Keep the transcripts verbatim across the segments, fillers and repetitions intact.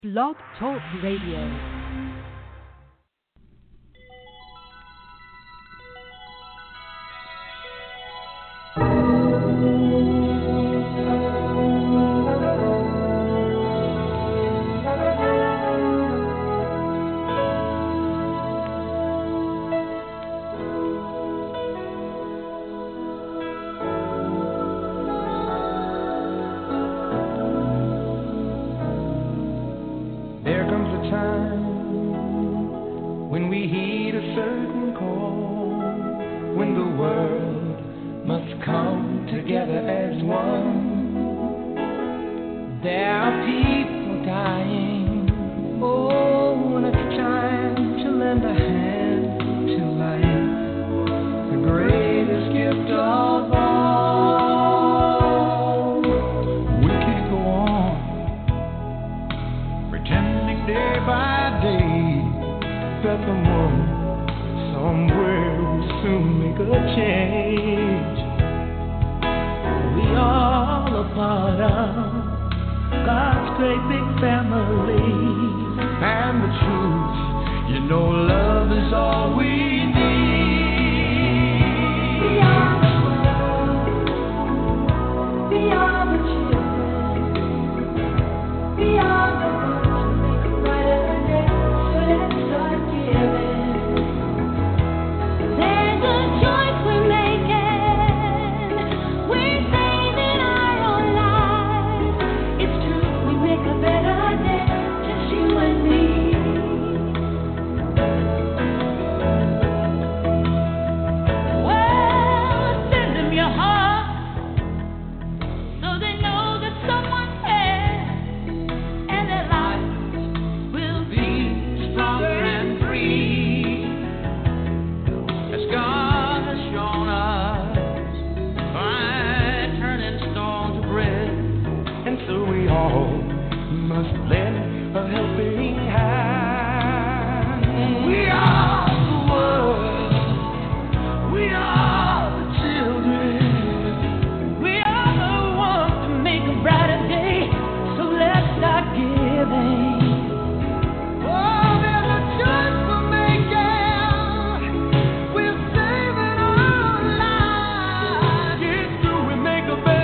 Blog Talk Radio.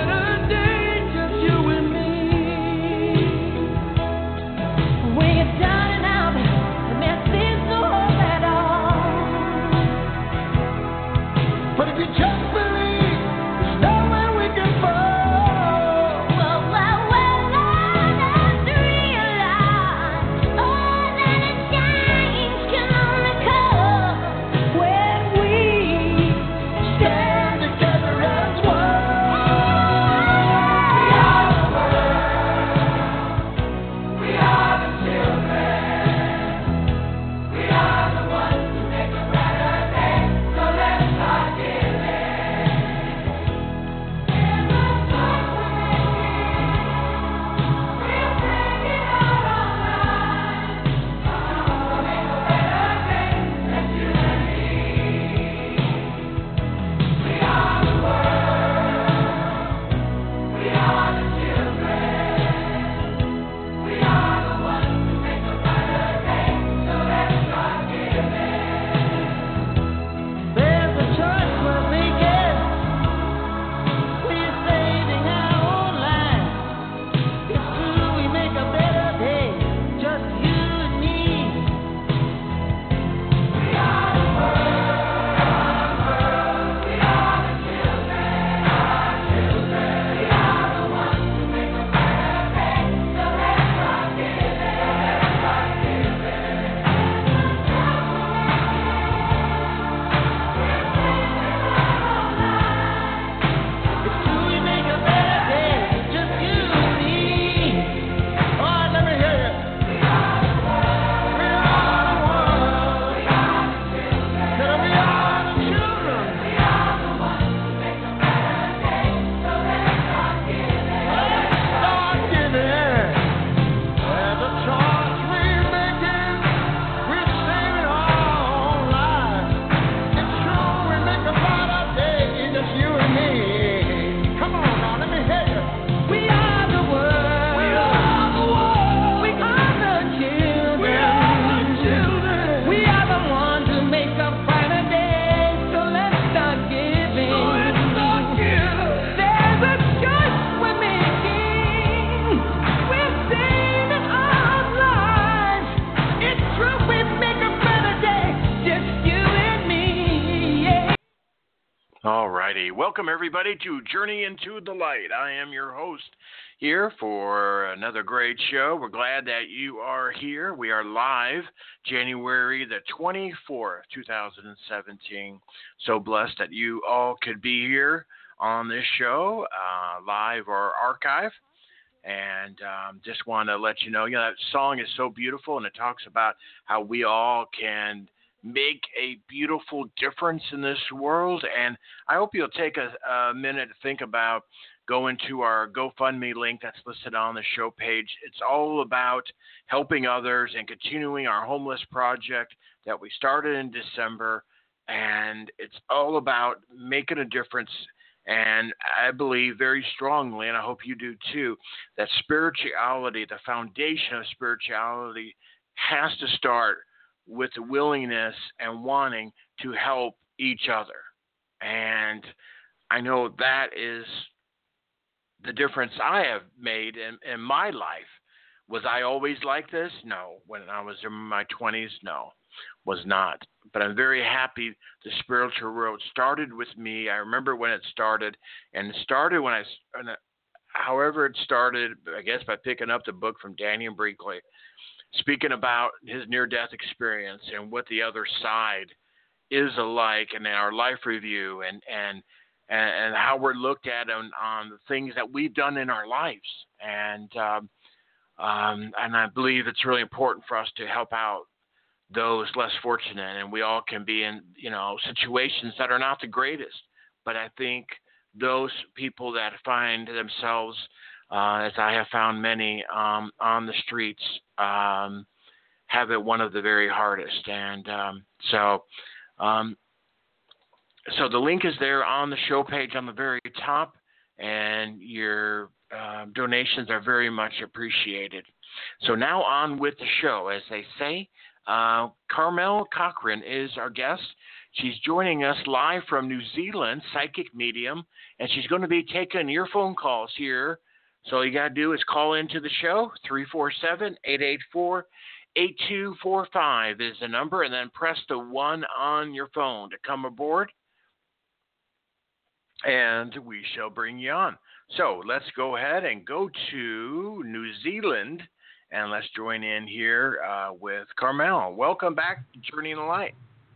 Way it down. righty. Welcome, everybody, to Journey into the Light. I am your host here for another great show. We're glad that you are here. We are live January the twenty-fourth, twenty seventeen. So blessed that you all could be here on this show, uh, live or archive. And um, just want to let you know, you know, that song is so beautiful, and it talks about how we all can make a beautiful difference in this world. And I hope you'll take a, a minute to think about going to our GoFundMe link that's listed on the show page. It's all about helping others and continuing our homeless project that we started in December. And it's all about making a difference. And I believe very strongly, and I hope you do too, that spirituality, the foundation of spirituality, has to start with the willingness and wanting to help each other. And I know that is the difference I have made in, in my life. Was I always like this? No. When I was in my twenties, no, was not. But I'm very happy the spiritual road started with me. I remember when it started, and it started when I, however it started, I guess by picking up the book from Daniel Brinkley, speaking about his near-death experience and what the other side is alike, and our life review, and and and how we're looked at on, on the things that we've done in our lives. And um, um, and I believe it's really important for us to help out those less fortunate, and we all can be in, you know, situations that are not the greatest. But I think those people that find themselves, Uh, as I have found many um, on the streets, um, have it one of the very hardest. And um, so um, so the link is there on the show page on the very top, and your uh, donations are very much appreciated. So now on with the show. As they say, uh, Carmel Cochran is our guest. She's joining us live from New Zealand, psychic medium, and she's going to be taking your phone calls here. So all you got to do is call into the show. Three four seven, eight eight four, eight two four five is the number, and then press the one on your phone to come aboard, and we shall bring you on. So let's go ahead and go to New Zealand, and let's join in here uh, with Carmel. Welcome back to Journey in the Light.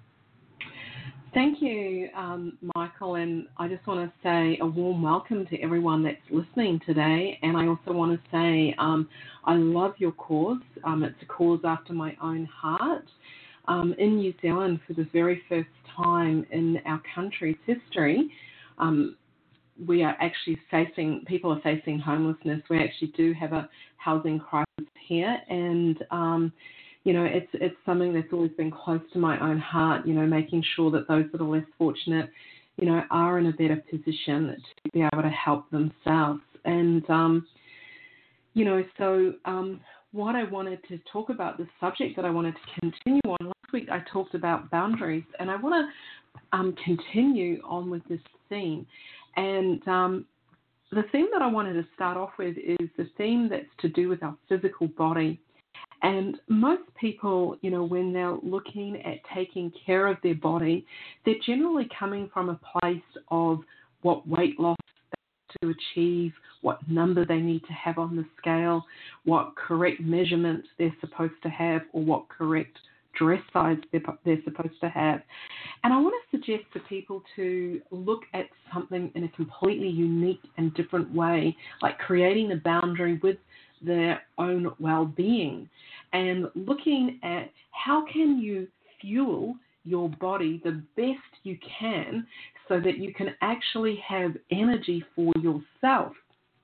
Thank you, um, Michael, and I just want to say a warm welcome to everyone that's listening today. And I also want to say um, I love your cause. Um, it's a cause after my own heart. Um, in New Zealand, for the very first time in our country's history, um, we are actually facing, people are facing homelessness. We actually do have a housing crisis here, and um, you know, it's it's something that's always been close to my own heart, you know, making sure that those that are less fortunate, you know, are in a better position to be able to help themselves. And, um, you know, so um, what I wanted to talk about, the subject that I wanted to continue on, last week I talked about boundaries, and I want to um, continue on with this theme. And um, the theme that I wanted to start off with is the theme that's to do with our physical body. And most people, you know, when they're looking at taking care of their body, they're generally coming from a place of what weight loss to achieve, what number they need to have on the scale, what correct measurements they're supposed to have, or what correct dress size they're, they're supposed to have. And I want to suggest to people to look at something in a completely unique and different way, like creating a boundary with their own well-being, and looking at how can you fuel your body the best you can so that you can actually have energy for yourself.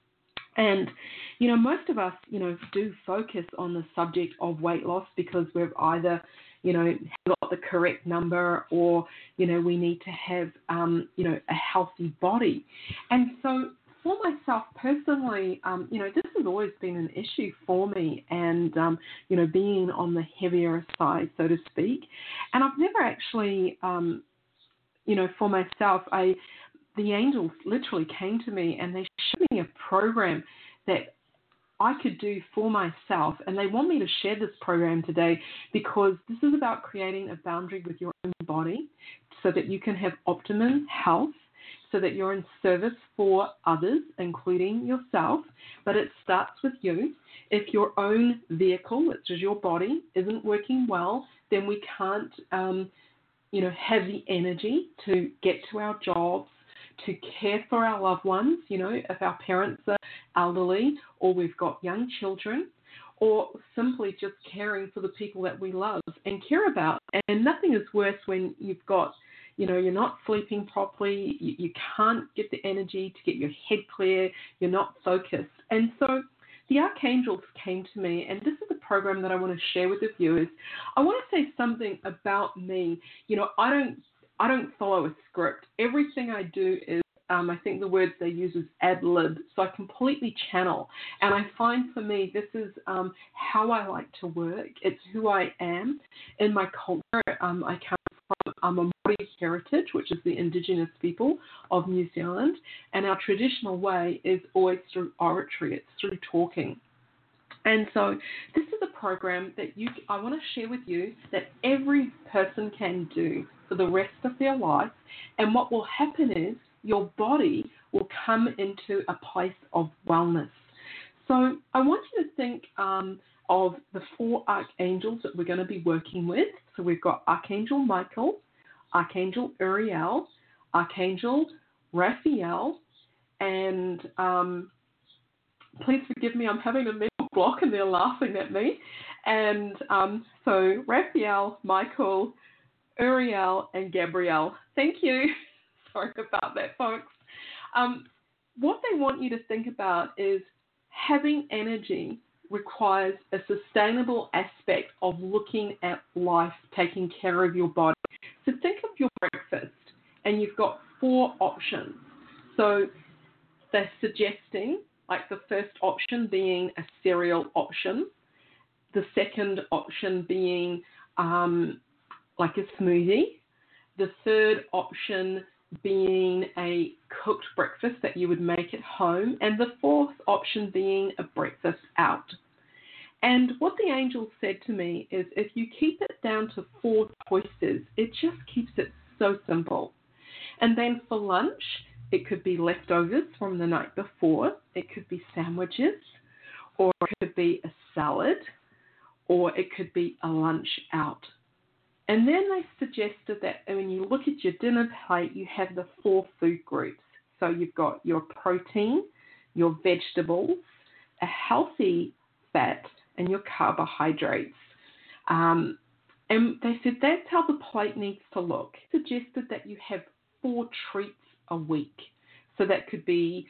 And, you know, most of us, you know, do focus on the subject of weight loss because we've either, you know, got the correct number, or, you know, we need to have, um, you know, a healthy body. And so for myself personally, um, you know, this has always been an issue for me, and, um, you know, being on the heavier side, so to speak. And I've never actually, um, you know, for myself, I, the angels literally came to me and they showed me a program that I could do for myself. And they want me to share this program today because this is about creating a boundary with your own body so that you can have optimum health, so that you're in service for others, including yourself, but it starts with you. If your own vehicle, which is your body, isn't working well, then we can't, um, you know, have the energy to get to our jobs, to care for our loved ones, you know, if our parents are elderly or we've got young children, or simply just caring for the people that we love and care about. And nothing is worse when you've got, you know, you're not sleeping properly, you, you can't get the energy to get your head clear, you're not focused. And so the archangels came to me, and this is a program that I want to share with the viewers. I want to say something about me. You know, I don't, I don't follow a script. Everything I do is, um, I think the words they use is ad lib, so I completely channel. And I find for me, this is um, how I like to work. It's who I am. In my culture, um, I come from um, a Māori heritage, which is the Indigenous people of New Zealand. And our traditional way is always through oratory. It's through talking. And so this is a program that you, I want to share with you that every person can do for the rest of their life. And what will happen is your body will come into a place of wellness. So I want you to think um, of the four archangels that we're going to be working with. So we've got Archangel Michael, Archangel Uriel, Archangel Raphael, and um, please forgive me, I'm having a mental block and they're laughing at me. And um, so Raphael, Michael, Uriel, and Gabrielle. Thank you. Sorry about that, folks. Um, what they want you to think about is having energy requires a sustainable aspect of looking at life, taking care of your body. So think of your breakfast, and you've got four options. So they're suggesting, like the first option being a cereal option, the second option being um, like a smoothie, the third option being a cooked breakfast that you would make at home, and the fourth option being a breakfast out. And what the angels said to me is if you keep it down to four choices, it just keeps it so simple. And then for lunch, it could be leftovers from the night before, it could be sandwiches, or it could be a salad, or it could be a lunch out. And then they suggested that when you look at your dinner plate, you have the four food groups. So you've got your protein, your vegetables, a healthy fat, and your carbohydrates. Um, and they said that's how the plate needs to look. They suggested that you have four treats a week. So that could be,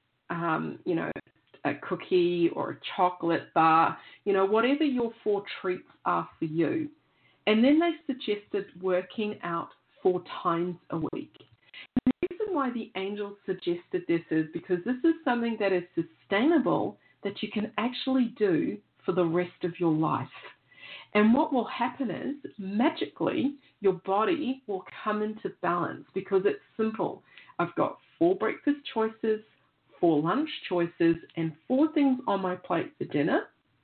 um, you know, a cookie or a chocolate bar, you know, whatever your four treats are for you. And then they suggested working out four times a week. And the reason why the angels suggested this is because this is something that is sustainable that you can actually do for the rest of your life. And what will happen is, magically, your body will come into balance because it's simple. I've got four breakfast choices, four lunch choices, and four things on my plate for dinner.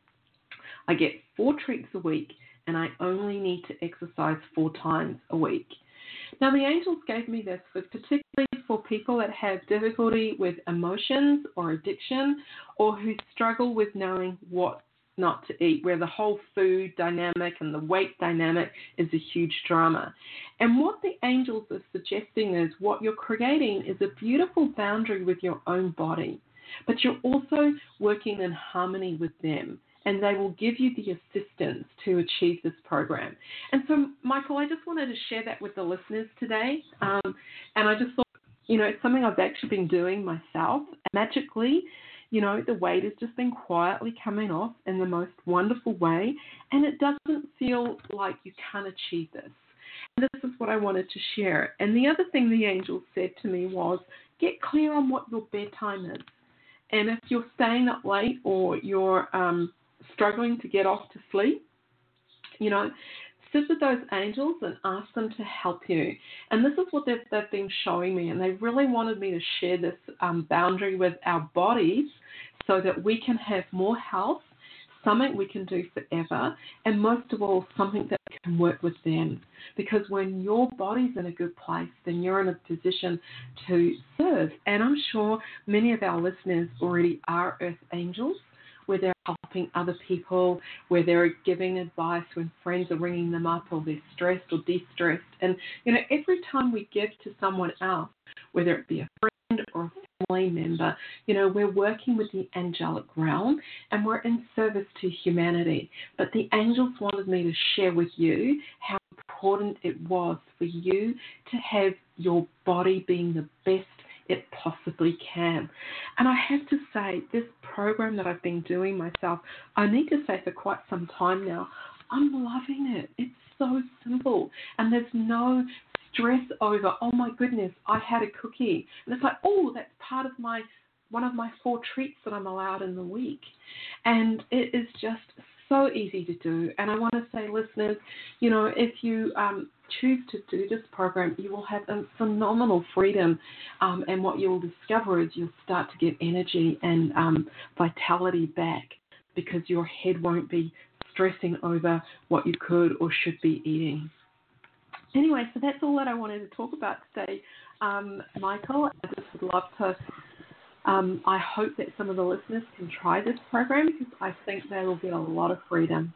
I get four treats a week, and I only need to exercise four times a week. Now, the angels gave me this for particularly for people that have difficulty with emotions or addiction, or who struggle with knowing what not to eat, where the whole food dynamic and the weight dynamic is a huge drama. And what the angels are suggesting is what you're creating is a beautiful boundary with your own body, but you're also working in harmony with them, and they will give you the assistance to achieve this program. And so, Michael, I just wanted to share that with the listeners today. Um, and I just thought, you know, it's something I've actually been doing myself. Magically, you know, the weight has just been quietly coming off in the most wonderful way, and it doesn't feel like you can't achieve this. And this is what I wanted to share. And the other thing the angels said to me was, get clear on what your bedtime is. And if you're staying up late or you're um, struggling to get off to sleep, you know, sit with those angels and ask them to help you. And this is what they've, they've been showing me, and they really wanted me to share this um, boundary with our bodies so that we can have more health, something we can do forever, and most of all, something that can work with them. Because when your body's in a good place, then you're in a position to serve. And I'm sure many of our listeners already are Earth Angels, where they're helping other people, where they're giving advice when friends are ringing them up or they're stressed or de-stressed. And, you know, every time we give to someone else, whether it be a friend or a family member, you know, we're working with the angelic realm and we're in service to humanity. But the angels wanted me to share with you how important it was for you to have your body being the best it possibly can. And I have to say, this program that I've been doing myself, I need to say for quite some time now, I'm loving it. It's so simple. And there's no stress over, oh my goodness, I had a cookie. And it's like, oh, that's part of my, one of my four treats that I'm allowed in the week. And it is just so easy to do. And I want to say, listeners, you know, if you um, choose to do this program, you will have a phenomenal freedom. Um, and what you'll discover is you'll start to get energy and um, vitality back, because your head won't be stressing over what you could or should be eating. Anyway, so that's all that I wanted to talk about today, um, Michael. I just would love to, um, I hope that some of the listeners can try this program, because I think they will get a lot of freedom.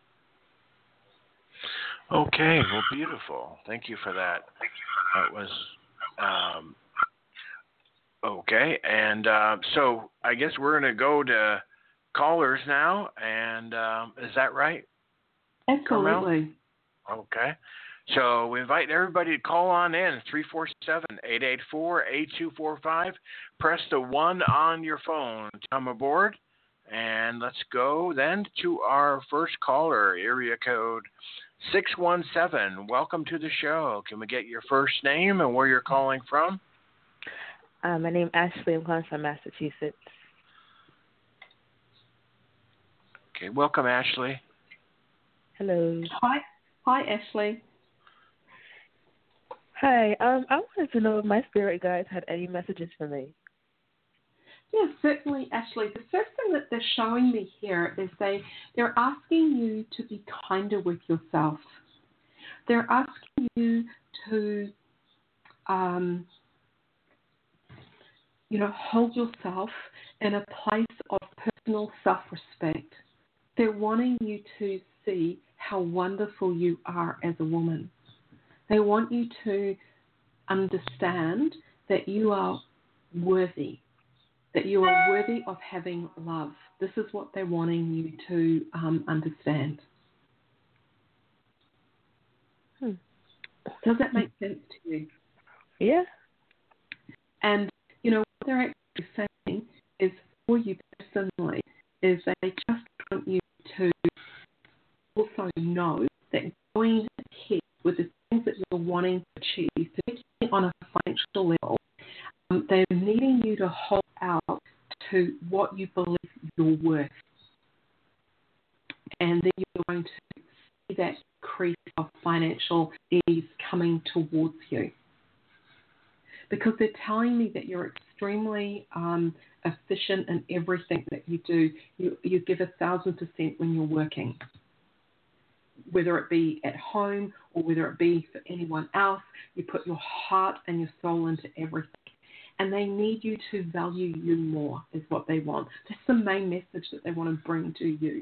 Okay, well, beautiful. Thank you for that. That was um, okay. And uh, so I guess we're going to go to callers now. And um, is that right? Absolutely. Carmel? Okay. So we invite everybody to call on in, three four seven, eight eight four, eight two four five. Press the one on your phone to come aboard. And let's go then to our first caller, area code six one seven. Welcome to the show. Can we get your first name and where you're calling from? Uh, my name is Ashley. I'm calling from Massachusetts. Okay, welcome, Ashley. Hello. Hi. Hi, Ashley. Hi. Um, I wanted to know if my spirit guides had any messages for me. Yes, certainly, Ashley. The first thing that they're showing me here is they, they're asking you to be kinder with yourself. They're asking you to, um, you know, hold yourself in a place of personal self-respect. They're wanting you to see how wonderful you are as a woman. They want you to understand that you are worthy, that you are worthy of having love. This is what they're wanting you to um, understand. Hmm. Does that make sense to you? Yeah. And, you know, what they're actually saying is for you personally, is they just want you to also know that going ahead with the things that you're wanting to achieve, particularly on a financial level, um, they're needing you to hold out to what you believe you're worth. And then you're going to see that increase of financial ease coming towards you. Because they're telling me that you're extremely um, efficient in everything that you do. You, you give a thousand percent when you're working, whether it be at home or whether it be for anyone else. You put your heart and your soul into everything. And they need you to value you more is what they want. That's the main message that they want to bring to you.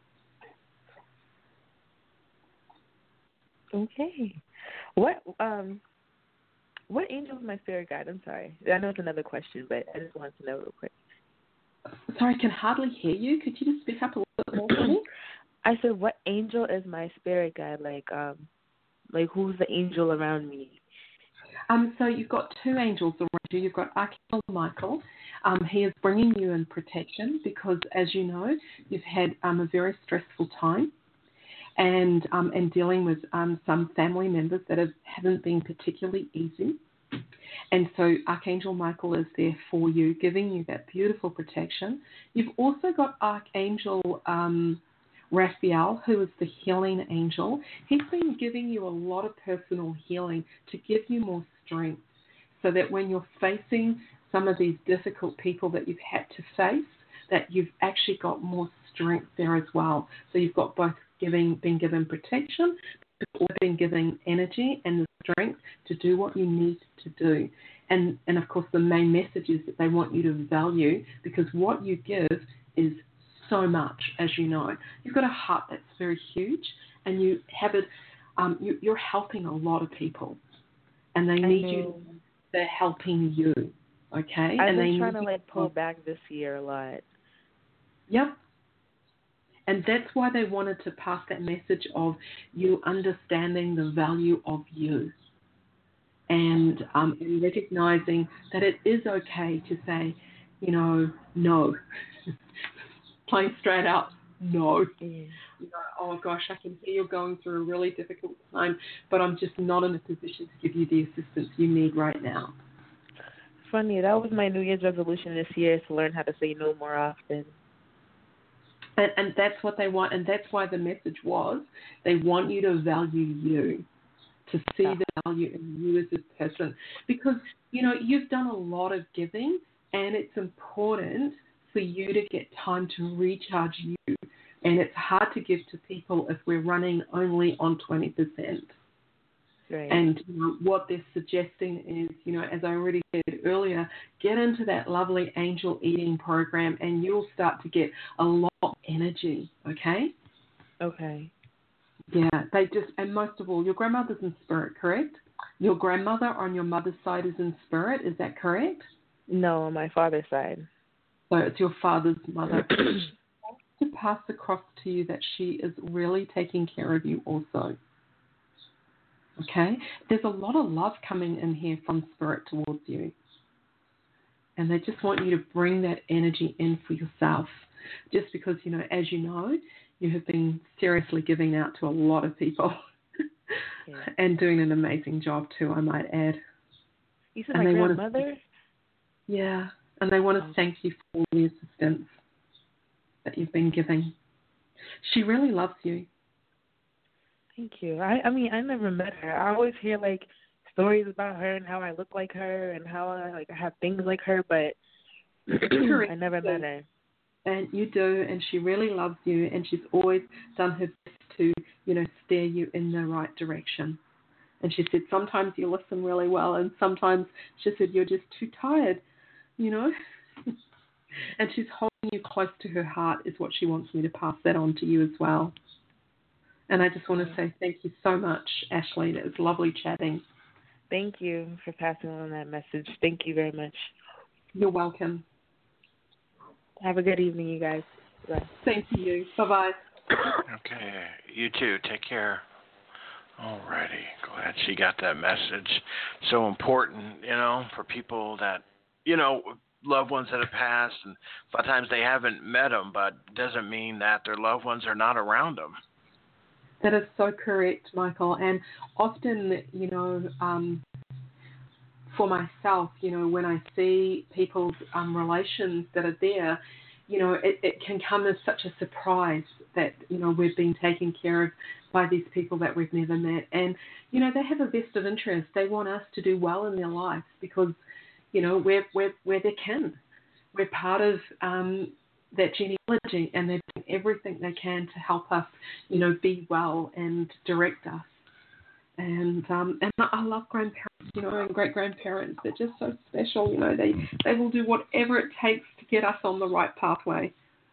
Okay. What um what angel is my spirit guide? I'm sorry. I know it's another question, but I just wanted to know real quick. Sorry, I can hardly hear you. Could you just speak up a little bit more for me? I said, what angel is my spirit guide? Like, um, like who's the angel around me? Um, so you've got two angels around you. You've got Archangel Michael. Um, he is bringing you in protection because, as you know, you've had um, a very stressful time and um, and dealing with um, some family members that have, haven't been particularly easy. And so Archangel Michael is there for you, giving you that beautiful protection. You've also got Archangel um, Raphael, who is the healing angel. He's been giving you a lot of personal healing to give you more strength so that when you're facing some of these difficult people that you've had to face, that you've actually got more strength there as well. So you've got both giving, being given protection, but also being given energy and the strength to do what you need to do. And, and of course, the main message is that they want you to value, because what you give is so much, as you know. You've got a heart that's very huge, and you have it. Um, you, you're helping a lot of people, and they need you. They're helping you, okay? I've and been they trying need to like pull back this year a lot. Yep. And that's why they wanted to pass that message of you understanding the value of you, and um, and recognizing that it is okay to say, you know, no. Plain straight out, no. Yeah. You know, oh gosh, I can hear you're going through a really difficult time, but I'm just not in a position to give you the assistance you need right now. Funny, that was my New Year's resolution this year, to learn how to say no more often. And, and that's what they want, and that's why the message was, they want you to value you, to see yeah. the value in you as a person. Because, you know, you've done a lot of giving, and it's important for you to get time to recharge you. And it's hard to give to people if we're running only on twenty percent. Right. And you know, what they're suggesting is, you know, as I already said earlier, get into that lovely angel eating program, and you'll start to get a lot of energy, okay? Okay. Yeah, they just, and most of all, your grandmother's in spirit, correct? Your grandmother on your mother's side is in spirit, is that correct? No, on my father's side. So it's your father's mother. To pass across to you that she is really taking care of you also. Okay? There's a lot of love coming in here from spirit towards you. And they just want you to bring that energy in for yourself. Just because, you know, as you know, you have been seriously giving out to a lot of people. Yeah. And doing an amazing job too, I might add. You said and my they grandmother? Want to, yeah. And they want to thank you for all the assistance that you've been giving. She really loves you. Thank you. I, I mean, I never met her. I always hear like stories about her and how I look like her and how I like I have things like her, but I never met her. And you do, and she really loves you, and she's always done her best to, you know, steer you in the right direction. And she said sometimes you listen really well, and sometimes she said you're just too tired, you know. And she's holding you close to her heart is what she wants me to pass that on to you as well. And I just want to say thank you so much, Ashley. It was lovely chatting. Thank you for passing on that message. Thank you very much. You're welcome. Have a good evening, you guys. Bye. Same to you. Bye-bye. Okay. You too. Take care. Alrighty. Glad she got that message. So important, you know, for people that, you know, loved ones that have passed, and a lot of times they haven't met them, but doesn't mean that their loved ones are not around them. That is so correct, Michael. And often, you know, um, for myself, you know, when I see people's um, relations that are there, you know, it, it can come as such a surprise that, you know, we've been taken care of by these people that we've never met. And, you know, they have a vested interest. They want us to do well in their lives because, you know, we're, we're, we're their kin. We're part of um, that genealogy, and they're doing everything they can to help us, you know, be well and direct us. And um, and I love grandparents, you know, and great-grandparents. They're just so special, you know. They, they will do whatever it takes to get us on the right pathway.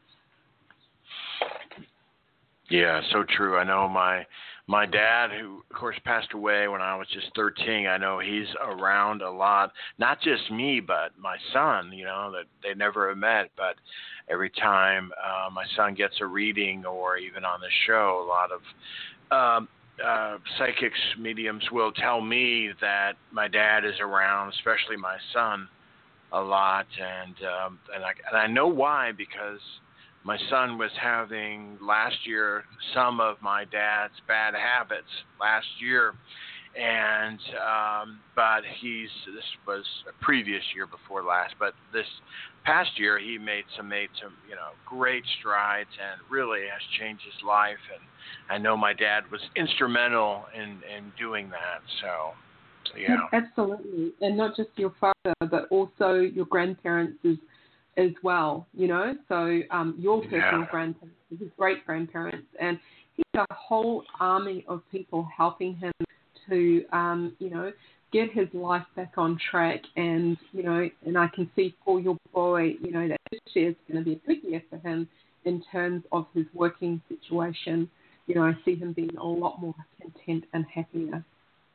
Yeah, so true. I know my my dad, who, of course, passed away when I was just thirteen, I know he's around a lot. Not just me, but my son, you know, that they never have met. But every time uh, my son gets a reading or even on the show, a lot of um, uh, psychics, mediums will tell me that my dad is around, especially my son, a lot. And, um, and, I, and I know why, because my son was having last year some of my dad's bad habits last year, and um, but he's this was a previous year before last, but this past year he made some made some you know great strides and really has changed his life, and I know my dad was instrumental in, in doing that. So, so yeah, absolutely, and not just your father, but also your grandparents' as well, you know. So um, your personal Yeah. grandparents, his great grandparents, and he had a whole army of people helping him to, um, you know, get his life back on track. And, you know, and I can see for your boy, you know, that this year is going to be a big year for him in terms of his working situation. You know, I see him being a lot more content and happier.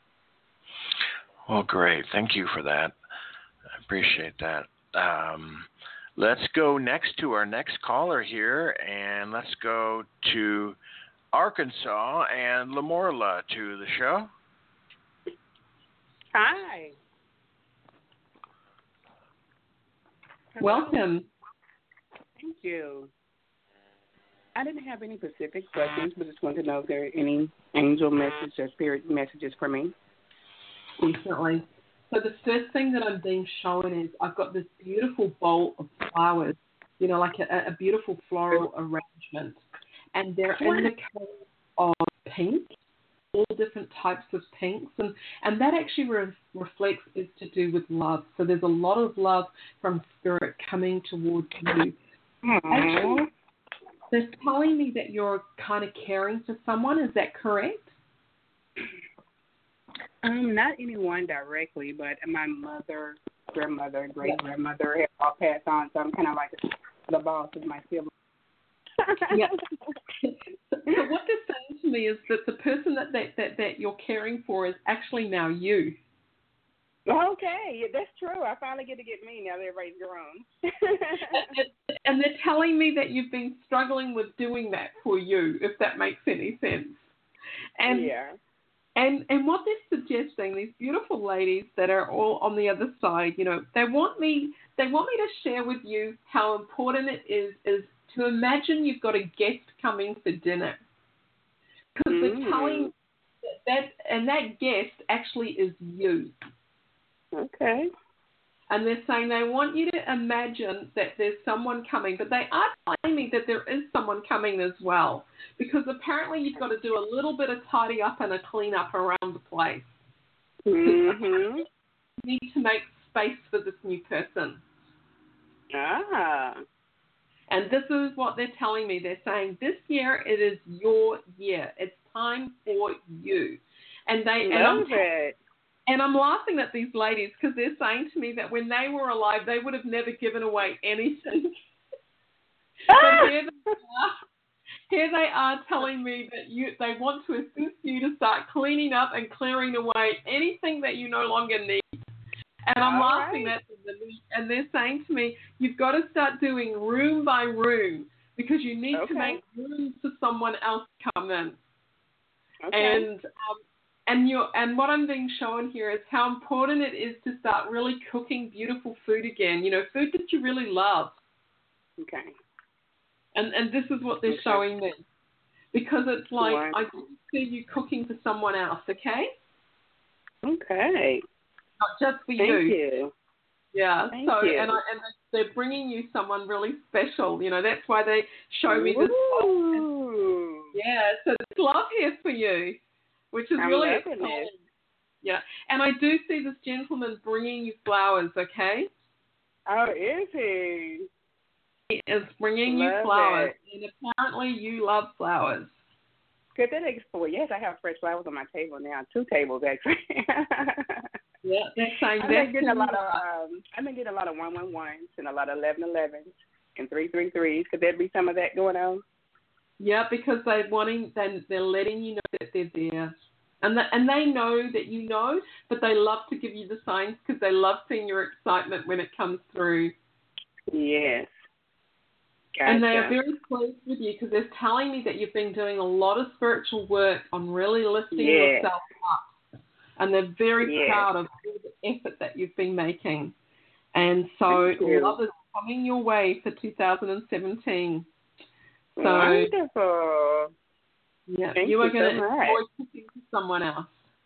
Well, great. Thank you for that. I appreciate that. Um, let's go next to our next caller here, and let's go to Arkansas and Lamorla to the show. Hi. Welcome. Thank you. I didn't have any specific questions, but just wanted to know if there are any angel messages or spirit messages for me. Definitely. So the first thing that I'm being shown is I've got this beautiful bowl of flowers, you know, like a, a beautiful floral arrangement. And they're in the color of pink, all different types of pinks. And, and that actually re- reflects is to do with love. So there's a lot of love from Spirit coming towards you. Actually, they're telling me that you're kind of caring for someone. Is that correct? Um, not anyone directly, but my mother, grandmother, great grandmother have all passed on, so I'm kind of like the boss of my sibling. Yeah. So what they're saying to me is that the person that, that, that, that you're caring for is actually now you. Okay, that's true. I finally get to get me now that everybody's grown. and, and they're telling me that you've been struggling with doing that for you, if that makes any sense. And yeah. And and what they're suggesting, these beautiful ladies that are all on the other side, you know, they want me they want me to share with you how important it is is to imagine you've got a guest coming for dinner. Because mm. they're telling that, that and that guest actually is you. Okay. And they're saying they want you to imagine that there's someone coming, but they are telling me that there is someone coming as well, because apparently you've got to do a little bit of tidy up and a clean up around the place. Mm-hmm. You need to make space for this new person. Ah. And this is what they're telling me. They're saying this year it is your year. It's time for you. And they Love and I'm, it. And I'm laughing at these ladies because they're saying to me that when they were alive, they would have never given away anything. But here they are, here they are telling me that you they want to assist you to start cleaning up and clearing away anything that you no longer need. And I'm All laughing right. at them, and they're saying to me, you've got to start doing room by room because you need okay. to make room for someone else to come in. Okay. And um, And you and what I'm being shown here is how important it is to start really cooking beautiful food again. You know, food that you really love. Okay. And and this is what they're okay. showing me, because it's like Wonderful. I see you cooking for someone else. Okay. Okay. Not just for Thank you. you. Yeah. Thank so you. and I, and they're bringing you someone really special. You know, that's why they show me this. Ooh. Yeah. So there's love here for you, which is I'm really loving exciting. it. Yeah, and I do see this gentleman bringing you flowers, okay? Oh, is he? He is bringing love you flowers, it. and apparently you love flowers. Good, that makes four. Yes, I have fresh flowers on my table now. Two tables, actually. Yeah, they're saying I've been getting a lot of um, I've been getting a lot of one one ones and a lot of eleven elevens and three three threes. Could there be some of that going on? Yeah, because they're wanting, they they're letting you know that they're there, and the, and they know that you know, but they love to give you the signs because they love seeing your excitement when it comes through. Yes. Gotcha. And they are very pleased with you because they're telling me that you've been doing a lot of spiritual work on really lifting yes. yourself up. And they're very yes. proud of all the effort that you've been making. And so love is coming your way for two thousand seventeen. So, wonderful. Yeah, Thank you are you going to so enjoy much. cooking for someone else.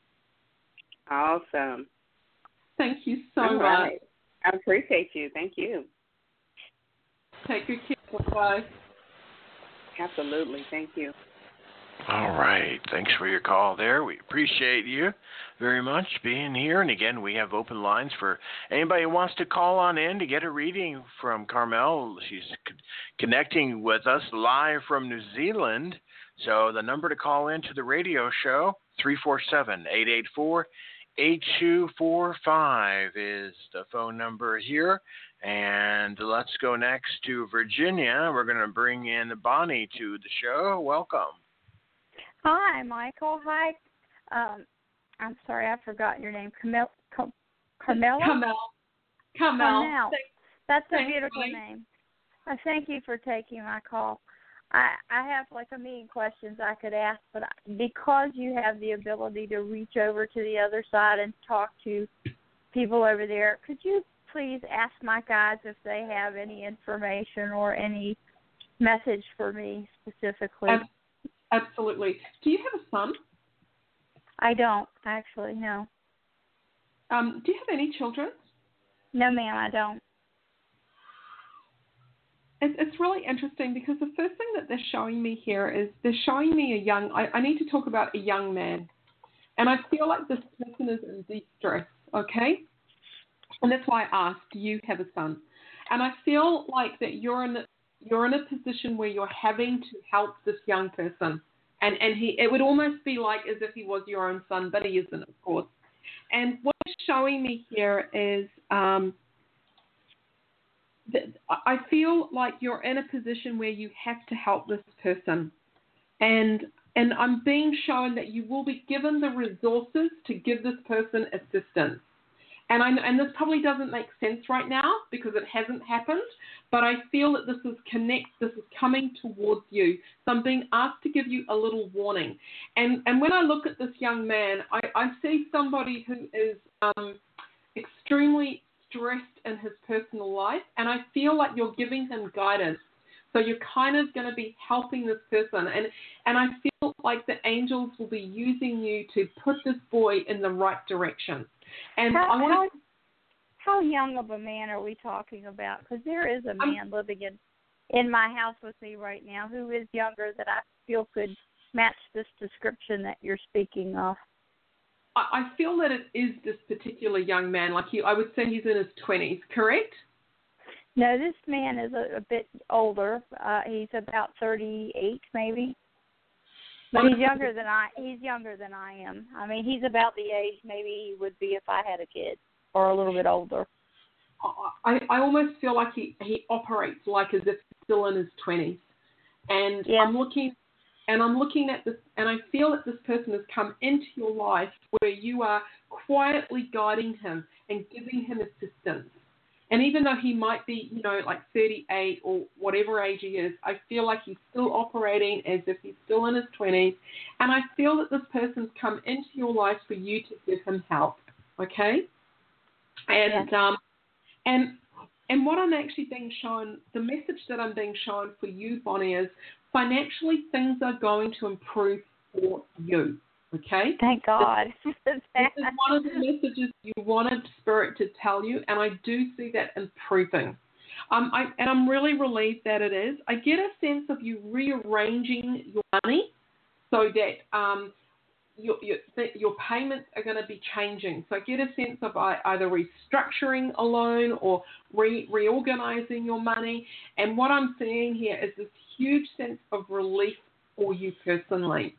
Awesome. Thank you so All much. right. I appreciate you. Thank you. Take good care. Bye. Absolutely. Thank you. All right. Thanks for your call there. We appreciate you very much being here. And again, we have open lines for anybody who wants to call on in to get a reading from Carmel. She's c- connecting with us live from New Zealand. So the number to call into the radio show, three four seven, eight eight four, eight two four five is the phone number here. And let's go next to Virginia. We're going to bring in Bonnie to the show. Welcome. Hi, Michael. Hi. Um, I'm sorry, I forgot your name. Camille. Cam- Carmela? Carmel. Carmel. Carmel. That's a Thanks, beautiful Bonnie. name. Uh, thank you for taking my call. I, I have like a million questions I could ask, but I, because you have the ability to reach over to the other side and talk to people over there, could you please ask my guides if they have any information or any message for me specifically? Ab- Absolutely. Do you have a son? I don't, actually, no. Um, do you have any children? No, ma'am, I don't. It's, it's really interesting because the first thing that they're showing me here is they're showing me a young, I, I need to talk about a young man. And I feel like this person is in deep stress, okay? And that's why I asked, do you have a son? And I feel like that you're in you're in a position where you're having to help this young person. And and he it would almost be like as if he was your own son, but he isn't, of course. And what it's showing me here is um, that I feel like you're in a position where you have to help this person. And and I'm being shown that you will be given the resources to give this person assistance. And I and this probably doesn't make sense right now because it hasn't happened, but I feel that this is connect. This is coming towards you. So I'm being asked to give you a little warning. And and when I look at this young man, I, I see somebody who is um, extremely stressed in his personal life, and I feel like you're giving him guidance. So you're kind of going to be helping this person, and and I feel like the angels will be using you to put this boy in the right direction. And how, I want to, how, how young of a man are we talking about? Because there is a man um, living in, in my house with me right now who is younger that I feel could match this description that you're speaking of. I, I feel that it is this particular young man. Like he, I would say he's in his twenties, correct? No, this man is a, a bit older. Uh, he's about thirty-eight, maybe. But he's younger than I. He's younger than I am. I mean, he's about the age maybe he would be if I had a kid, or a little bit older. I, I almost feel like he, he operates like as if he's still in his twenties, and yeah. I'm looking, and I'm looking at this, and I feel that this person has come into your life where you are quietly guiding him and giving him assistance. And even though he might be, you know, like thirty-eight or whatever age he is, I feel like he's still operating as if he's still in his twenties. And I feel that this person's come into your life for you to give him help, okay? And yeah. um, and and what I'm actually being shown, the message that I'm being shown for you, Bonnie, is financially things are going to improve for you. Okay? Thank God. This, this is one of the messages you wanted Spirit to tell you, and I do see that improving. Um, I, and I'm really relieved that it is. I get a sense of you rearranging your money so that um, your, your, that your payments are going to be changing. So I get a sense of either restructuring a loan or re, reorganizing your money. And what I'm seeing here is this huge sense of relief for you personally.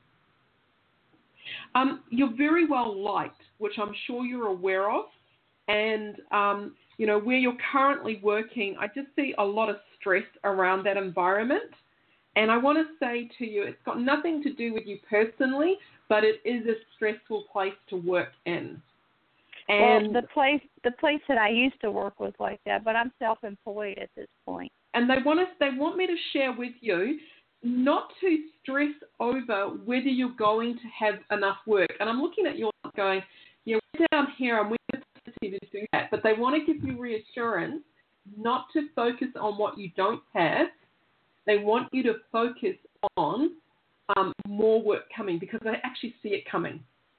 Um, you're very well liked, which I'm sure you're aware of. And, um, you know, where you're currently working, I just see a lot of stress around that environment. And I want to say to you, it's got nothing to do with you personally, but it is a stressful place to work in. And well, the place the place that I used to work was like that, but I'm self-employed at this point. And they want us, they want me to share with you not to stress over whether you're going to have enough work. And I'm looking at you going, you're down here and we're to do that. But they want to give you reassurance not to focus on what you don't have. They want you to focus on um, more work coming because they actually see it coming.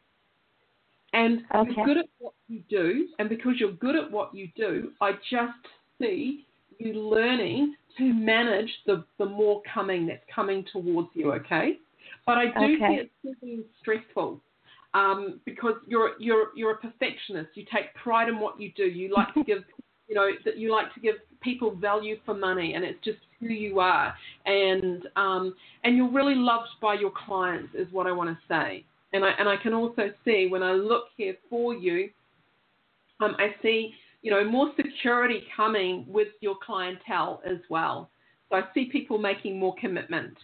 And okay. you're good at what you do, and because you're good at what you do, I just see you learning to manage the, the more coming that's coming towards you, okay? But I do Okay. see it still being stressful um, because you're you're you're a perfectionist. You take pride in what you do. You like to give, you know, that you like to give people value for money, and it's just who you are. And um, and you're really loved by your clients, is what I want to say. And I and I can also see when I look here for you, um, I see, you know, more security coming with your clientele as well. So I see people making more commitment.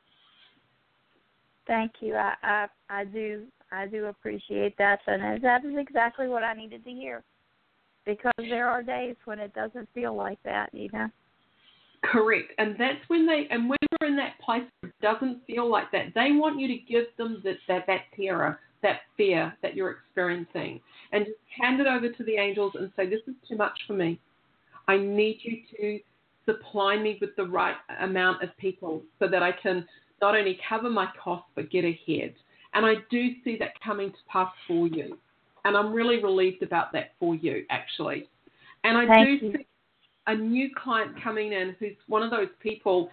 Thank you. I, I I do I do appreciate that, and that is exactly what I needed to hear. Because there are days when it doesn't feel like that, you know. Correct, and that's when they and when you're in that place where it doesn't feel like that, they want you to give them that that, that terror, that fear that you're experiencing, and just hand it over to the angels and say, "This is too much for me. I need you to supply me with the right amount of people so that I can not only cover my costs but get ahead." And I do see that coming to pass for you. And I'm really relieved about that for you, actually. And I Thank do you. see a new client coming in who's one of those people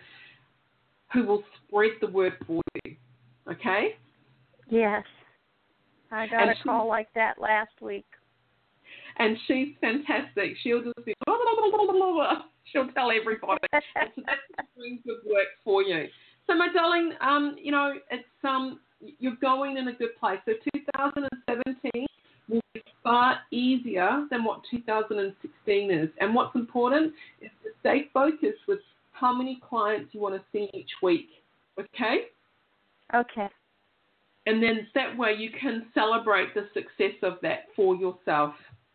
who will spread the word for you. Okay? Yes. I got And a she- call like that last week. And she's fantastic. She'll just be, blah, blah, blah, blah, blah, blah. She'll tell everybody. And so that's doing good work for you. So, my darling, um, you know, it's um, you're going in a good place. So, two thousand seventeen will be far easier than what two thousand sixteen is. And what's important is to stay focused with how many clients you want to see each week. Okay? Okay. And then that way you can celebrate the success of that for yourself.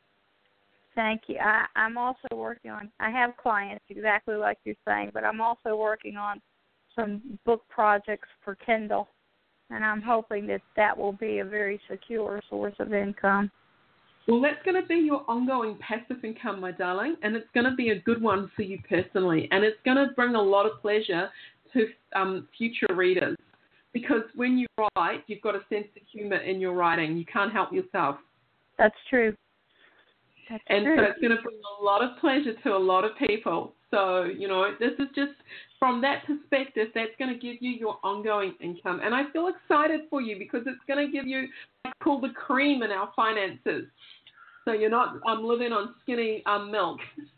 Thank you. I, I'm also working on, I have clients exactly like you're saying, but I'm also working on some book projects for Kindle, and I'm hoping that that will be a very secure source of income. Well, that's going to be your ongoing passive income, my darling, and it's going to be a good one for you personally, and it's going to bring a lot of pleasure to um, future readers, because when you write, you've got a sense of humour in your writing. You can't help yourself. That's true. That's and true. so it's going to bring a lot of pleasure to a lot of people. So, you know, this is just, from that perspective, that's going to give you your ongoing income. And I feel excited for you because it's going to give you, I call the cream in our finances. So you're not um, living on skinny um, milk.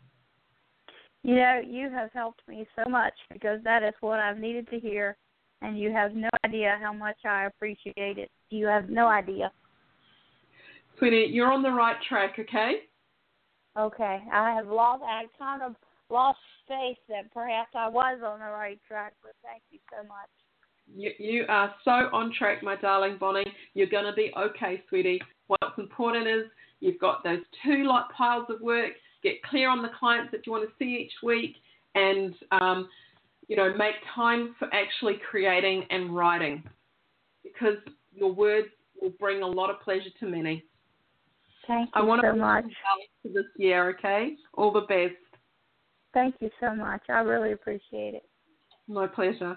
You know, you have helped me so much because that is what I've needed to hear, and you have no idea how much I appreciate it. You have no idea. Sweetie, you're on the right track, okay? Okay. I have lost, I kind of lost faith that perhaps I was on the right track, but thank you so much. You, you are so on track, my darling Bonnie. You're going to be okay, sweetie. What's important is you've got those two like piles of work. Get clear on the clients that you want to see each week, and um, you know, make time for actually creating and writing, because your words will bring a lot of pleasure to many. Thank I you want so to much. for this year, okay? All the best. Thank you so much. I really appreciate it. My pleasure.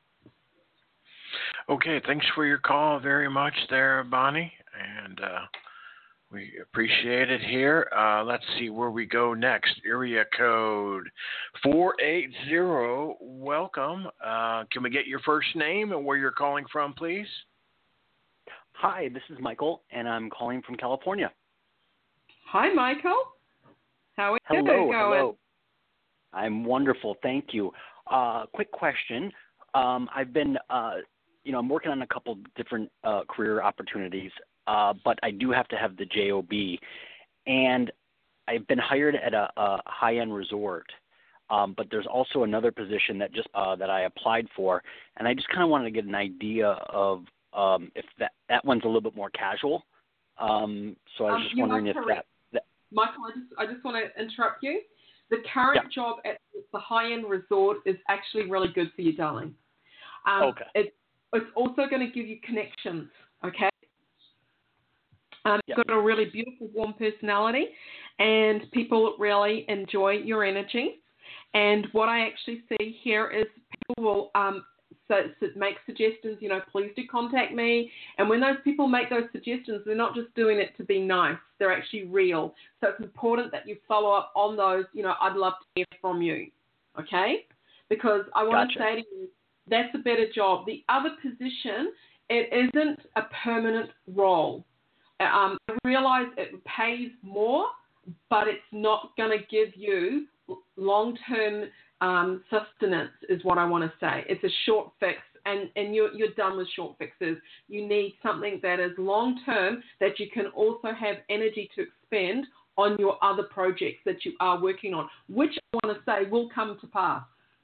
Okay, thanks for your call very much there, Bonnie, and uh, we appreciate it here. Uh, let's see where we go next. Area code four eight zero. Welcome. Uh, can we get your first name and where you're calling from, please? Hi, this is Michael, and I'm calling from California. Hi, Michael. How are you Hello, going? hello. I'm wonderful, thank you. Uh, quick question. Um, I've been, uh, you know, I'm working on a couple different uh, career opportunities, uh, but I do have to have the J O B, and I've been hired at a, a high-end resort, um, but there's also another position that just uh, that I applied for, and I just kind of wanted to get an idea of um, if that, that one's a little bit more casual. Um, so I was Um, just you wondering are if correct. that, that Michael, I just, I just want to interrupt you. The current Yeah. job at the high-end resort is actually really good for you, darling. Um, Okay. It, it's also going to give you connections, okay? Um, Yeah. You've got a really beautiful, warm personality, and people really enjoy your energy. And what I actually see here is people will um, so, so make suggestions, you know, please do contact me. And when those people make those suggestions, they're not just doing it to be nice. They're actually real. So it's important that you follow up on those, you know, I'd love to hear from you, okay? Because I want Gotcha. to say to you, That's a better job. The other position, it isn't a permanent role. Um, I realize it pays more, but it's not going to give you long-term um, sustenance is what I want to say. It's a short fix, and, and you're, you're done with short fixes. You need something that is long-term that you can also have energy to expend on your other projects that you are working on, which I want to say will come to pass.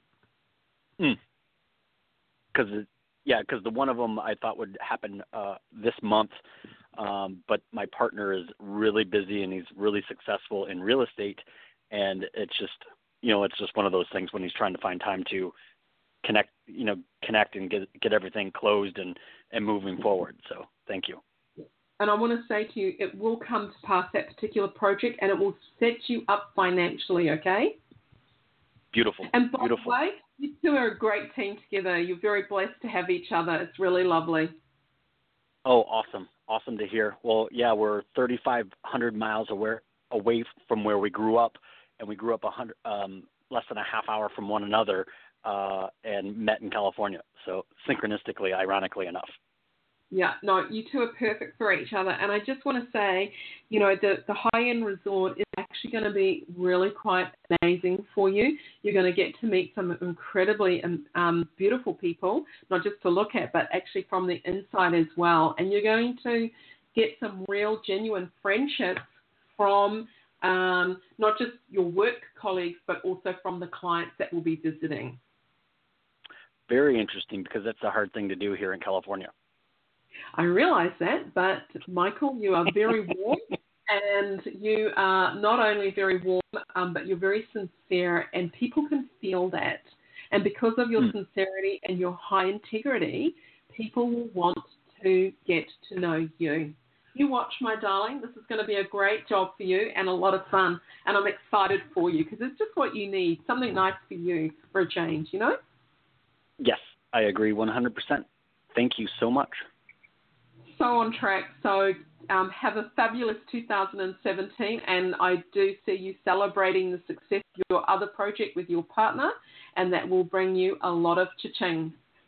Because, mm. yeah, because the one of them I thought would happen uh, this month, um, but my partner is really busy and he's really successful in real estate, and it's just, you know, it's just one of those things when he's trying to find time to connect, you know, connect and get get everything closed and, and moving forward. So thank you. And I want to say to you, it will come to pass, that particular project, and it will set you up financially, okay? Beautiful. And by Beautiful. the way, you two are a great team together. You're very blessed to have each other. It's really lovely. Oh, awesome. Awesome to hear. Well, yeah, we're thirty-five hundred miles away, away from where we grew up, and we grew up a hundred, um, less than a half hour from one another uh, and met in California. So synchronistically, ironically enough. Yeah, no, you two are perfect for each other. And I just want to say, you know, the, the high-end resort is actually going to be really quite amazing for you. You're going to get to meet some incredibly um, beautiful people, not just to look at, but actually from the inside as well. And you're going to get some real, genuine friendships from um, not just your work colleagues, but also from the clients that will be visiting. Very interesting, because that's a hard thing to do here in California. I realize that, but Michael, you are very warm, and you are not only very warm, um, but you're very sincere, and people can feel that. And because of your mm. sincerity and your high integrity, people will want to get to know you. You watch, my darling. This is going to be a great job for you and a lot of fun, and I'm excited for you because it's just what you need, something nice for you for a change, you know? Yes, I agree one hundred percent. Thank you so much. So on track. So um, have a fabulous two thousand seventeen, and I do see you celebrating the success of your other project with your partner, and that will bring you a lot of cha-ching.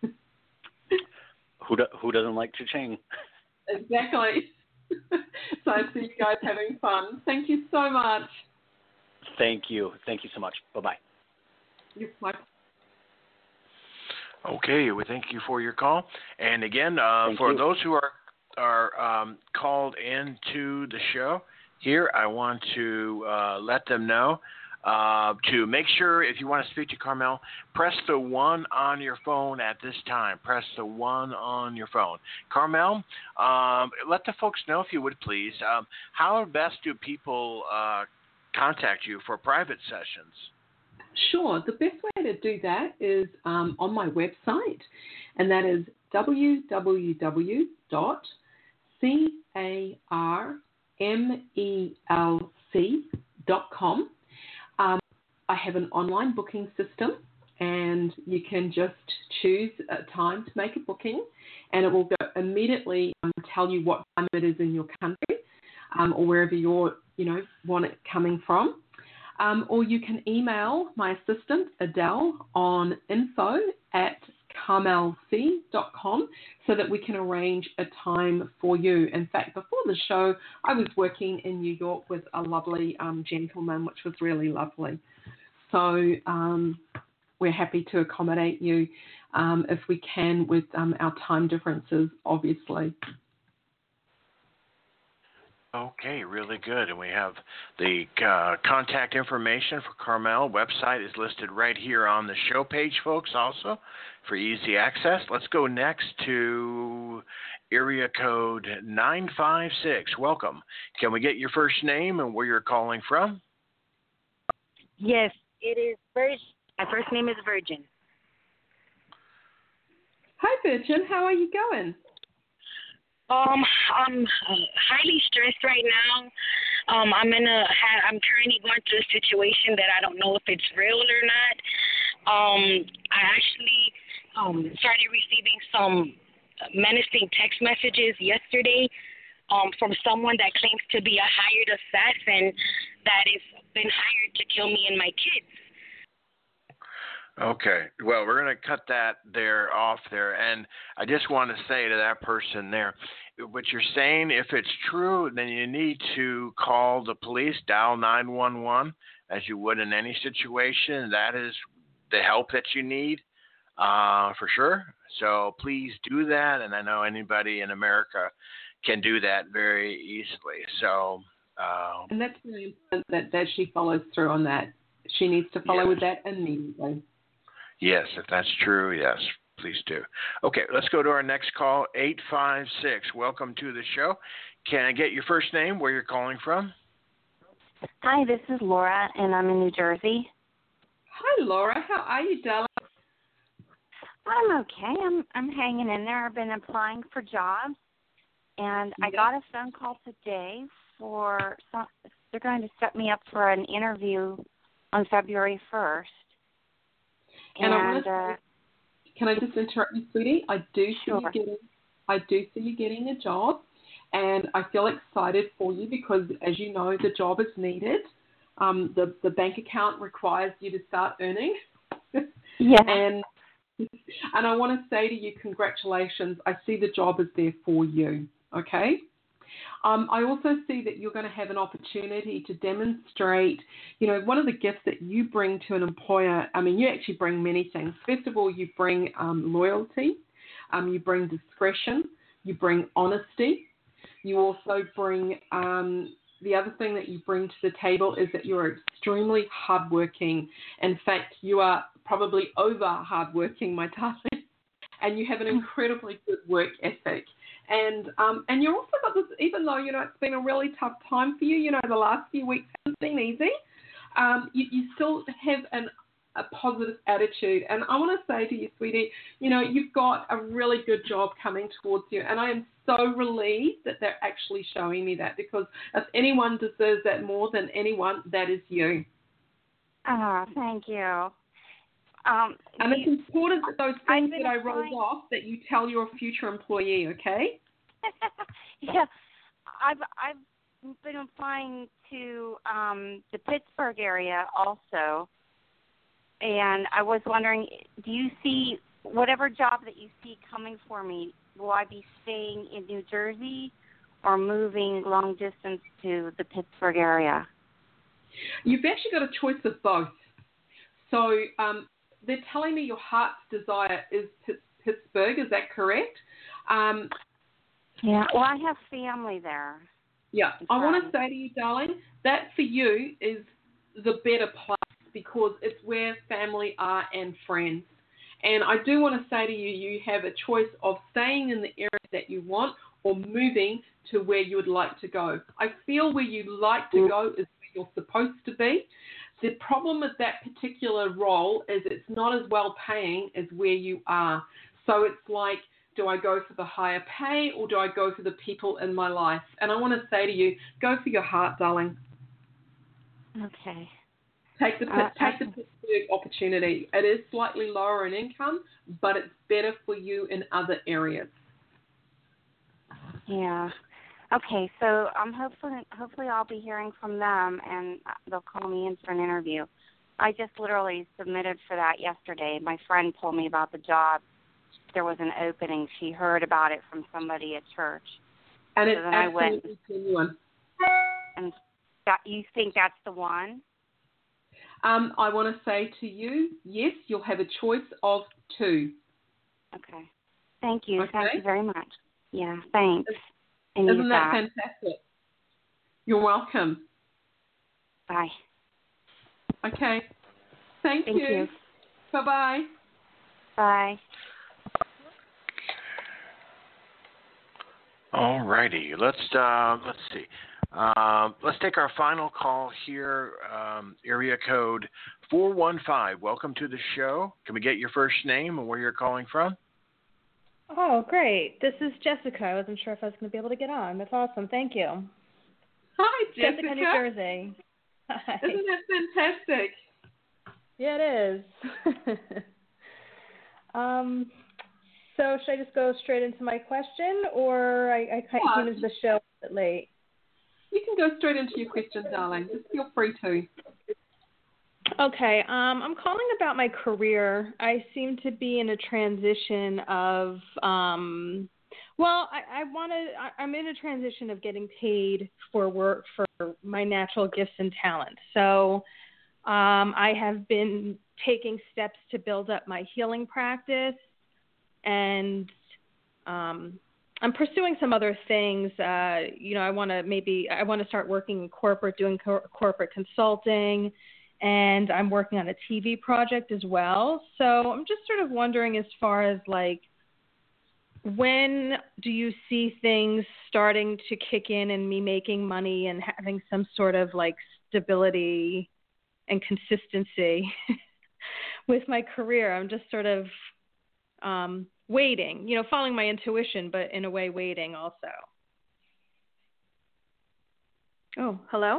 who, do, who doesn't like cha-ching? Exactly. So I see you guys having fun. Thank you so much. Thank you. Thank you so much. Bye-bye. You're welcome. Okay, we thank you for your call. And again, uh, for you. those who are are um, called into the show here, I want to uh, let them know uh, to make sure, if you want to speak to Carmel, press the one on your phone at this time. Press the one on your phone. Carmel, um, let the folks know, if you would please, um, how best do people uh, contact you for private sessions? Sure. The best way to do that is um, on my website, and that is w w w dot carmelc dot com. Um, I have an online booking system, and you can just choose a time to make a booking, and it will go immediately um, tell you what time it is in your country um, or wherever you're, you know, want it coming from. Um, or you can email my assistant, Adele, on info at carmelc dot com so that we can arrange a time for you. In fact, before the show, I was working in New York with a lovely um, gentleman, which was really lovely. So um, we're happy to accommodate you um, if we can with um, our time differences, obviously. Okay, really good. And we have the uh, contact information for Carmel. Website is listed right here on the show page, folks, also for easy access. Let's go next to area code nine five six. Welcome. Can we get your first name and where you're calling from? Yes, it is Virgin. My first name is Virgin. Hi, Virgin. How are you going? Um, I'm uh, highly stressed right now. Um, I'm in a, I'm currently going through a situation that I don't know if it's real or not. Um, I actually um started receiving some menacing text messages yesterday um from someone that claims to be a hired assassin that has been hired to kill me and my kids. Okay. Well, we're going to cut that there off there. And I just want to say to that person there, what you're saying, if it's true, then you need to call the police, dial nine one one, as you would in any situation. That is the help that you need, uh, for sure. So please do that. And I know anybody in America can do that very easily. So, uh, and that's really important that, that she follows through on that. She needs to follow yes. with that immediately. Yes, if that's true, yes, please do. Okay, let's go to our next call, eight five six. Welcome to the show. Can I get your first name, where you're calling from? Hi, this is Laura, and I'm in New Jersey. Hi, Laura. How are you, darling? I'm okay. I'm I'm hanging in there. I've been applying for jobs, and I got a phone call today for some, they're going to set me up for an interview on February first. And, and I want to uh, can I just interrupt you, sweetie? I do see sure. you getting I do see you getting a job, and I feel excited for you because, as you know, the job is needed. Um, the the bank account requires you to start earning. Yeah. And and I want to say to you, congratulations. I see the job is there for you. Okay. Um, I also see that you're going to have an opportunity to demonstrate, you know, one of the gifts that you bring to an employer. I mean, you actually bring many things. First of all, you bring um, loyalty, um, you bring discretion, you bring honesty. You also bring, um, the other thing that you bring to the table is that you're extremely hardworking. In fact, you are probably over hardworking, my darling, and you have an incredibly good work ethic. And um, and you also got this, even though, you know, it's been a really tough time for you, you know, the last few weeks haven't been easy, um, you, you still have an, a positive attitude. And I want to say to you, sweetie, you know, you've got a really good job coming towards you. And I am so relieved that they're actually showing me that, because if anyone deserves that more than anyone, that is you. Oh, thank you. Um, and it's important that those things that I applying... rolled off that you tell your future employee, okay? Yeah, I've I've been applying to um, the Pittsburgh area also, and I was wondering, do you see whatever job that you see coming for me? Will I be staying in New Jersey or moving long distance to the Pittsburgh area? You've actually got a choice of both. So um, they're telling me your heart's desire is Pittsburgh. Is that correct? Um, yeah. Well, I have family there. Yeah. I want to say to you, darling, that for you is the better place because it's where family are and friends. And I do want to say to you, you have a choice of staying in the area that you want or moving to where you would like to go. I feel where you like to go is where you're supposed to be. The problem with that particular role is it's not as well paying as where you are. So it's like, do I go for the higher pay or do I go for the people in my life? And I want to say to you, go for your heart, darling. Okay. Take the uh, take the Pittsburgh opportunity. It is slightly lower in income, but it's better for you in other areas. Yeah. Okay, so I'm hopefully hopefully I'll be hearing from them and they'll call me in for an interview. I just literally submitted for that yesterday. My friend told me about the job. There was an opening. She heard about it from somebody at church. And so it's then absolutely I went, genuine. And that, you think that's the one? Um, I want to say to you, yes, you'll have a choice of two. Okay. Thank you. Okay. Thank you very much. Yeah, thanks. And Isn't that back. fantastic? You're welcome. Bye. Okay. Thank, Thank you. you. Bye-bye. Bye. All righty. Let's uh, let's see. Uh, let's take our final call here. Um, area code four one five. Welcome to the show. Can we get your first name and where you're calling from? Oh, great. This is Jessica. I wasn't sure if I was going to be able to get on. That's awesome. Thank you. Hi, Jessica. Jessica, New Jersey. Hi. Isn't that fantastic? Yeah, it is. um, so should I just go straight into my question, or I, I came Yeah. into the show a bit late? You can go straight into your question, darling. Just feel free to. Okay, um, I'm calling about my career. I seem to be in a transition of, um, well, I, I want to. I'm in a transition of getting paid for work for my natural gifts and talents. So, um, I have been taking steps to build up my healing practice, and um, I'm pursuing some other things. Uh, you know, I want to maybe I want to start working in corporate, doing cor- corporate consulting. And I'm working on a T V project as well. So I'm just sort of wondering, as far as like, when do you see things starting to kick in and me making money and having some sort of like stability and consistency with my career? I'm just sort of um, waiting, you know, following my intuition, but in a way waiting also. Oh, hello?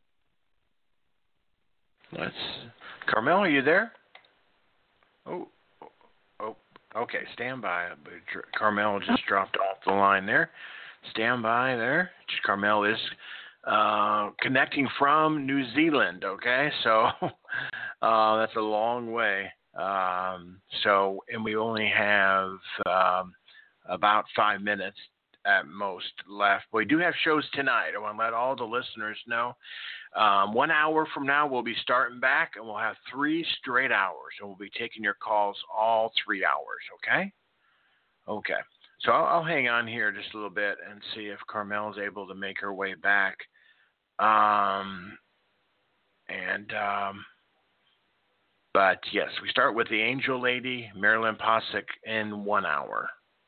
Let's. Carmel, are you there? Oh, oh, okay. Stand by. Carmel just dropped off the line there. Stand by there. Carmel is uh, connecting from New Zealand. Okay, so uh, that's a long way. Um, so, and we only have um, about five minutes at most left. We do have shows tonight. I want to let all the listeners know. Um, one hour from now, we'll be starting back, and we'll have three straight hours, and we'll be taking your calls all three hours, okay? Okay. So I'll, I'll hang on here just a little bit and see if Carmel is able to make her way back. Um, and, um, but, yes, we start with the Angel Lady, Marilyn Posick, in one hour.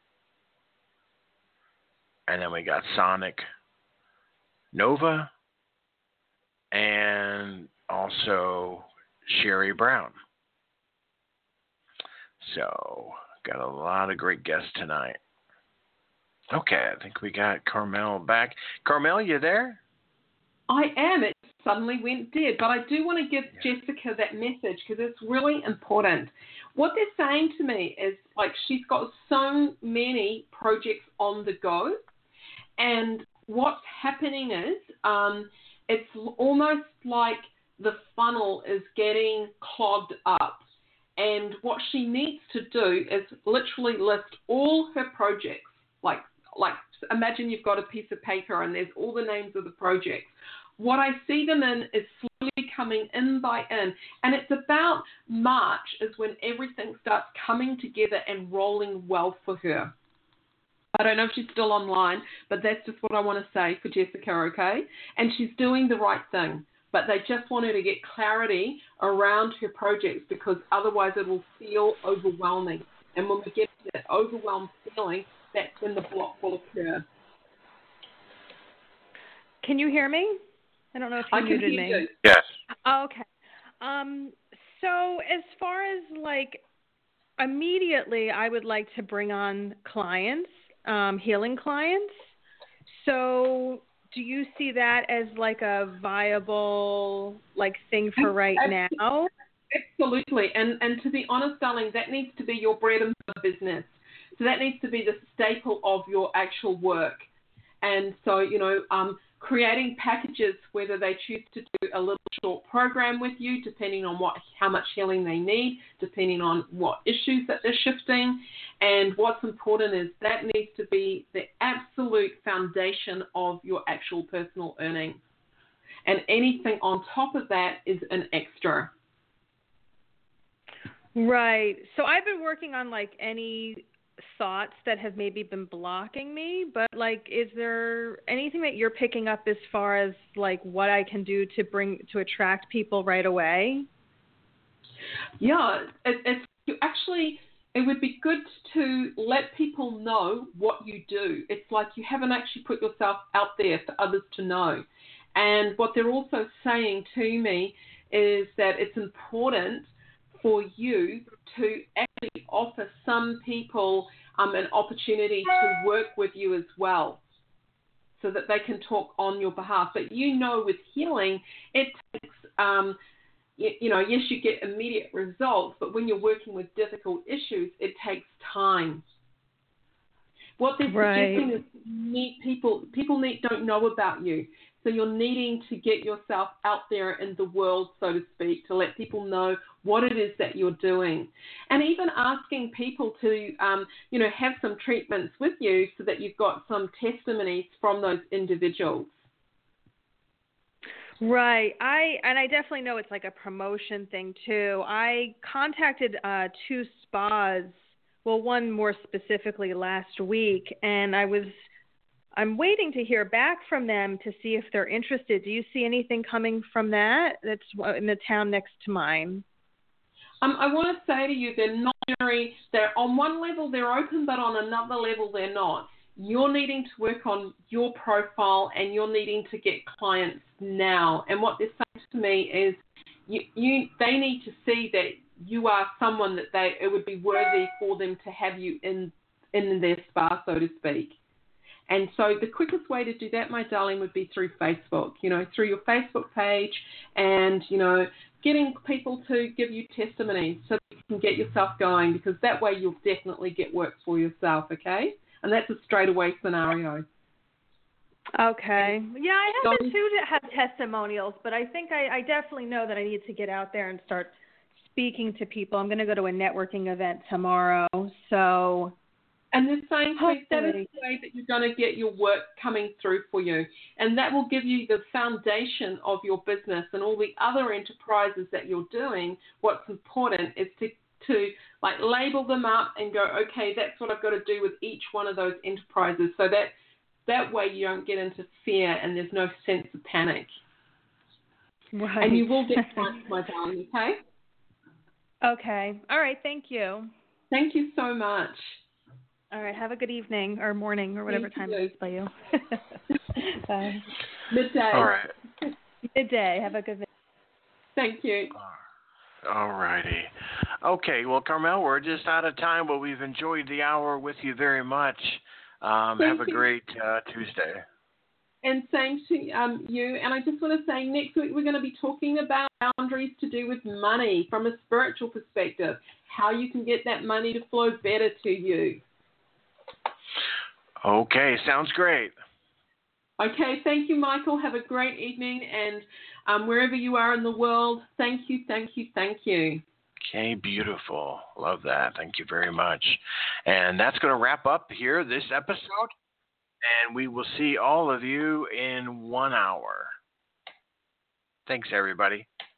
And then we got Sonic Nova and also Sherry Brown. So, got a lot of great guests tonight. Okay, I think we got Carmel back. Carmel, you there? I am. It suddenly went dead, but I do want to give yeah. Jessica that message because it's really important. What they're saying to me is, like, she's got so many projects on the go, and what's happening is um, it's almost like the funnel is getting clogged up. And what she needs to do is literally list all her projects. Like, like imagine you've got a piece of paper and there's all the names of the projects. What I see them in is slowly coming in by in. And it's about March is when everything starts coming together and rolling well for her. I don't know if she's still online, but that's just what I want to say for Jessica, okay? And she's doing the right thing, but they just want her to get clarity around her projects because otherwise it will feel overwhelming. And when we get to that overwhelmed feeling, that's when the block will occur. Can you hear me? I don't know if you I muted can hear me. You. Yes. Oh, okay. Um, so as far as like immediately, I would like to bring on clients. Um, healing clients. So do you see that as like a viable like thing for right now? Absolutely. And and to be honest, darling, that needs to be your bread and butter business. So that needs to be the staple of your actual work. And so, you know, um, creating packages, whether they choose to do a little short program with you, depending on what, how much healing they need, depending on what issues that they're shifting. And what's important is that needs to be the absolute foundation of your actual personal earnings. And anything on top of that is an extra. Right. So I've been working on like any thoughts that have maybe been blocking me, but like, is there anything that you're picking up as far as like what I can do to bring to attract people right away? Yeah, it, it's you actually. It would be good to let people know what you do. It's like you haven't actually put yourself out there for others to know. And what they're also saying to me is that it's important for you to actually offer some people um, an opportunity to work with you as well so that they can talk on your behalf. But you know with healing, it takes, um, you, you know, yes, you get immediate results, but when you're working with difficult issues, it takes time. What they're Right. suggesting is need people people need don't know about you. So you're needing to get yourself out there in the world, so to speak, to let people know what it is that you're doing. And even asking people to, um, you know, have some treatments with you so that you've got some testimonies from those individuals. Right. I and I definitely know it's like a promotion thing too. I contacted uh, two spas, well, one more specifically last week, and I was I'm waiting to hear back from them to see if they're interested. Do you see anything coming from that? That's in the town next to mine. Um, I want to say to you, they're not very, they're on one level they're open, but on another level they're not. You're needing to work on your profile and you're needing to get clients now. And what they're saying to me is you, you they need to see that you are someone that they it would be worthy for them to have you in in their spa, so to speak. And so the quickest way to do that, my darling, would be through Facebook, you know, through your Facebook page and, you know, getting people to give you testimonies so that you can get yourself going, because that way you'll definitely get work for yourself, okay? And that's a straightaway scenario. Okay. Yeah, I have been too to have testimonials, but I think I, I definitely know that I need to get out there and start speaking to people. I'm going to go to a networking event tomorrow, so... And they're saying to me, that is the way that you're going to get your work coming through for you. And that will give you the foundation of your business and all the other enterprises that you're doing. What's important is to, to like label them up and go, okay, that's what I've got to do with each one of those enterprises. So that that way you don't get into fear and there's no sense of panic. Right. And you will get clients, my darling, okay? Okay. All right. Thank you. Thank you so much. All right. Have a good evening or morning or whatever Thank time you. it is by you. Bye. Midday. All right. Midday. Have a good day. Thank you. All righty. Okay. Well, Carmel, we're just out of time, but we've enjoyed the hour with you very much. Um, have a you. great uh, Tuesday. And same to um, you. And I just want to say next week we're going to be talking about boundaries to do with money from a spiritual perspective, how you can get that money to flow better to you. Okay, sounds great. Okay, thank you, Michael. Have a great evening. And um, wherever you are in the world, thank you, thank you, thank you. Okay, beautiful. Love that. Thank you very much. And that's going to wrap up here this episode. And we will see all of you in one hour. Thanks, everybody.